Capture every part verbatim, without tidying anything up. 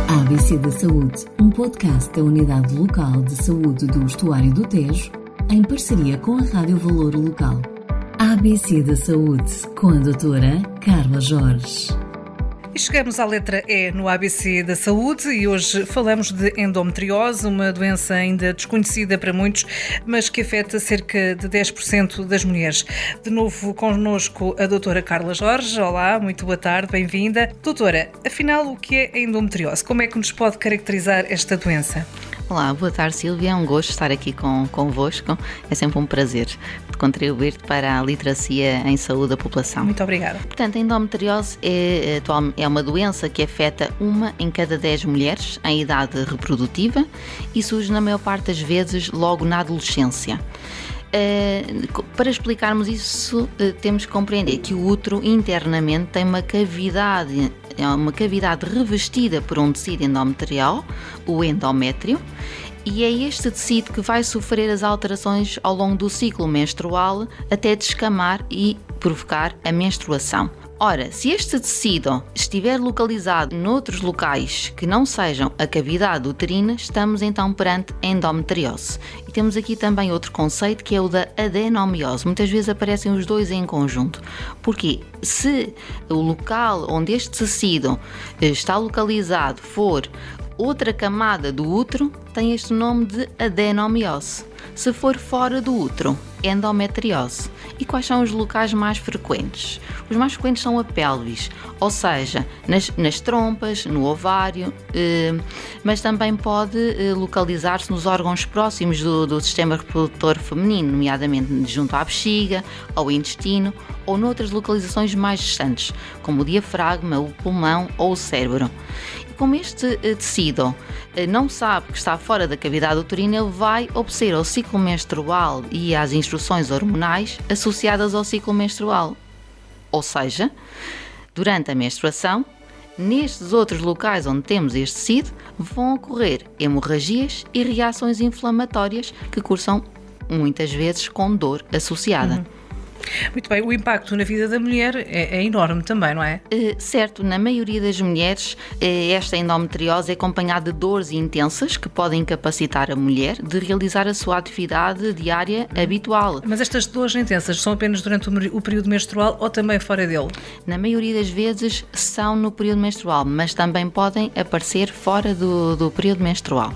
A B C da Saúde, um podcast da Unidade Local de Saúde do Estuário do Tejo, em parceria com a Rádio Valor Local. A B C da Saúde, com a doutora Carla Jorge. E chegamos à letra E no A B C da Saúde e hoje falamos de endometriose, uma doença ainda desconhecida para muitos, mas que afeta cerca de dez por cento das mulheres. De novo connosco a doutora Carla Jorge. Olá, muito boa tarde, bem-vinda. Doutora, afinal o que é a endometriose? Como é que nos pode caracterizar esta doença? Olá, boa tarde Silvia, é um gosto estar aqui com, convosco, é sempre um prazer de contribuir para a literacia em saúde da população. Muito obrigada. Portanto, a endometriose é, é uma doença que afeta uma em cada dez mulheres em idade reprodutiva e surge na maior parte das vezes logo na adolescência. Uh, para explicarmos isso, uh, temos que compreender que o útero internamente tem uma cavidade, é uma cavidade revestida por um tecido endometrial, o endométrio, e é este tecido que vai sofrer as alterações ao longo do ciclo menstrual até descamar e provocar a menstruação. Ora, se este tecido estiver localizado noutros locais que não sejam a cavidade uterina, estamos então perante a endometriose. E temos aqui também outro conceito que é o da adenomiose. Muitas vezes aparecem os dois em conjunto. Porque se o local onde este tecido está localizado for outra camada do útero, tem este nome de adenomiose. Se for fora do útero, endometriose. E quais são os locais mais frequentes? Os mais frequentes são a pelvis, ou seja, nas, nas trompas, no ovário, eh, mas também pode eh, localizar-se nos órgãos próximos do, do sistema reprodutor feminino, nomeadamente junto à bexiga, ao intestino ou noutras localizações mais distantes, como o diafragma, o pulmão ou o cérebro. Como este tecido não sabe que está fora da cavidade uterina, ele vai obedecer ao ciclo menstrual e às instruções hormonais associadas ao ciclo menstrual. Ou seja, durante a menstruação, nestes outros locais onde temos este tecido, vão ocorrer hemorragias e reações inflamatórias que cursam muitas vezes com dor associada. Uhum. Muito bem, o impacto na vida da mulher é, é enorme também, não é? Uh, certo, na maioria das mulheres, uh, esta endometriose é acompanhada de dores intensas que podem incapacitar a mulher de realizar a sua atividade diária habitual. Mas estas dores intensas são apenas durante o, o período menstrual ou também fora dele? Na maioria das vezes são no período menstrual, mas também podem aparecer fora do, do período menstrual.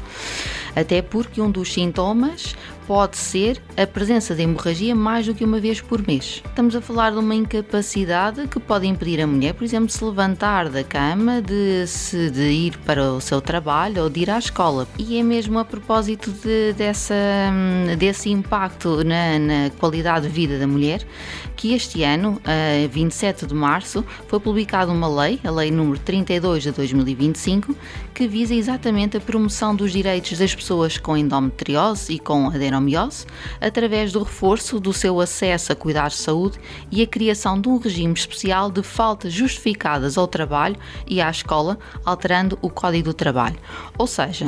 Até porque um dos sintomas pode ser a presença de hemorragia mais do que uma vez por mês. Estamos a falar de uma incapacidade que pode impedir a mulher, por exemplo, de se levantar da cama, de, se, de ir para o seu trabalho ou de ir à escola. E é mesmo a propósito de, dessa, desse impacto na, na qualidade de vida da mulher que este ano, a vinte e sete de março, foi publicada uma lei, a Lei número trinta e dois de dois mil e vinte e cinco, que visa exatamente a promoção dos direitos das pessoas com endometriose e com adenomiose, através do reforço do seu acesso a cuidados de saúde e a criação de um regime especial de faltas justificadas ao trabalho e à escola, alterando o Código do Trabalho. Ou seja,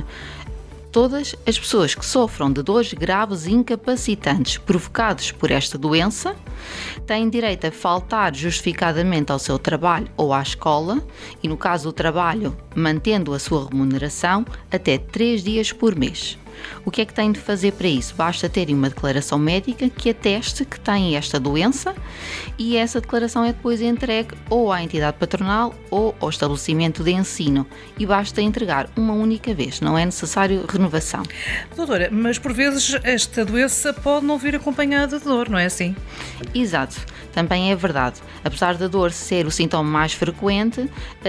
todas as pessoas que sofram de dores graves e incapacitantes provocados por esta doença têm direito a faltar justificadamente ao seu trabalho ou à escola e, no caso do trabalho, mantendo a sua remuneração até três dias por mês. O que é que tem de fazer para isso? Basta ter uma declaração médica que ateste que tem esta doença e essa declaração é depois entregue ou à entidade patronal ou ao estabelecimento de ensino e basta entregar uma única vez, não é necessário renovação. Doutora, mas por vezes esta doença pode não vir acompanhada de dor, não é assim? Exato, também é verdade. Apesar da dor ser o sintoma mais frequente,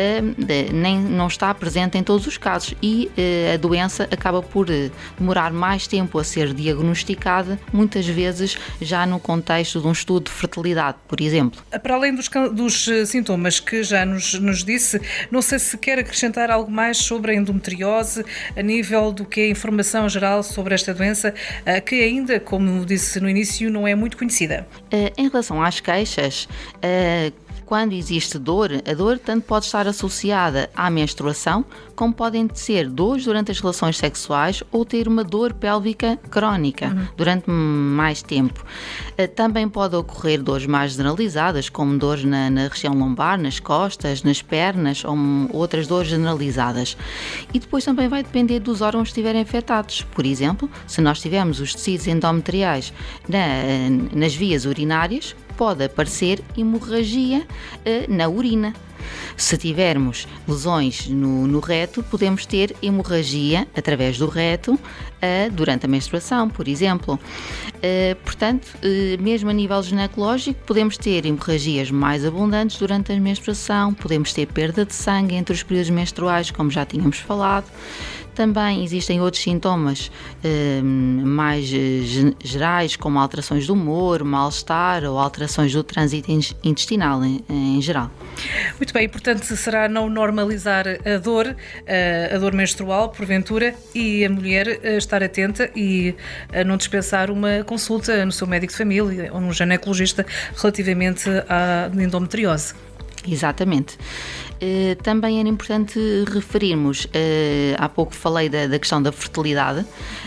nem, não está presente em todos os casos e a doença acaba por demorar mais tempo a ser diagnosticada, muitas vezes já no contexto de um estudo de fertilidade, por exemplo. Para além dos, dos sintomas que já nos, nos disse, não sei se quer acrescentar algo mais sobre a endometriose, a nível do que é a informação geral sobre esta doença, que ainda, como disse no início, não é muito conhecida. Em relação às queixas, quando existe dor, a dor tanto pode estar associada à menstruação, como podem ser dores durante as relações sexuais ou ter uma dor pélvica crónica uhum. durante mais tempo. Também pode ocorrer dores mais generalizadas, como dores na, na região lombar, nas costas, nas pernas ou outras dores generalizadas. E depois também vai depender dos órgãos que estiverem afetados. Por exemplo, se nós tivermos os tecidos endometriais na, nas vias urinárias, pode aparecer hemorragia uh, na urina. Se tivermos lesões no, no reto, podemos ter hemorragia através do reto uh, durante a menstruação, por exemplo. Uh, portanto, uh, mesmo a nível ginecológico, podemos ter hemorragias mais abundantes durante a menstruação, podemos ter perda de sangue entre os períodos menstruais, como já tínhamos falado. Também existem outros sintomas eh, mais eh, gerais, como alterações do humor, mal-estar ou alterações do trânsito intestinal em, em geral. Muito bem, portanto será não normalizar a dor, a dor menstrual, porventura, e a mulher estar atenta e não dispensar uma consulta no seu médico de família ou no ginecologista relativamente à endometriose. Exatamente. Uh, também era importante referirmos, uh, há pouco falei da, da questão da fertilidade, uh,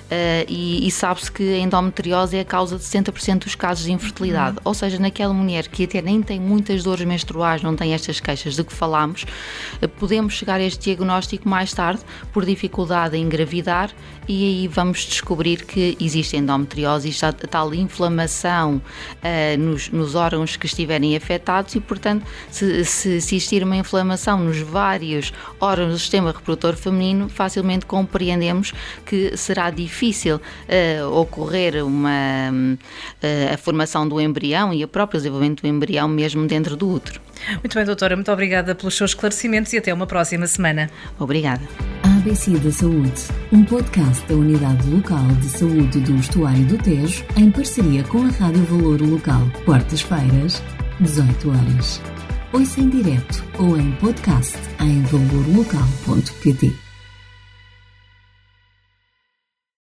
e, e sabe-se que a endometriose é a causa de setenta por cento dos casos de infertilidade, uhum. ou seja, naquela mulher que até nem tem muitas dores menstruais, não tem estas queixas de que falámos, uh, podemos chegar a este diagnóstico mais tarde por dificuldade em engravidar, e aí vamos descobrir que existe endometriose e a tal inflamação uh, nos, nos órgãos que estiverem afetados e, portanto, se, se, se existir uma inflamação nos vários órgãos do sistema reprodutor feminino, facilmente compreendemos que será difícil uh, ocorrer uma, uh, a formação do embrião e o próprio desenvolvimento do embrião mesmo dentro do útero. Muito bem, doutora, muito obrigada pelos seus esclarecimentos e até uma próxima semana. Obrigada. A B C da Saúde, um podcast da Unidade Local de Saúde do Estuário do Tejo, em parceria com a Rádio Valor Local, quartas-feiras, dezoito horas. Ouça em direto ou em podcast em valor local ponto pt.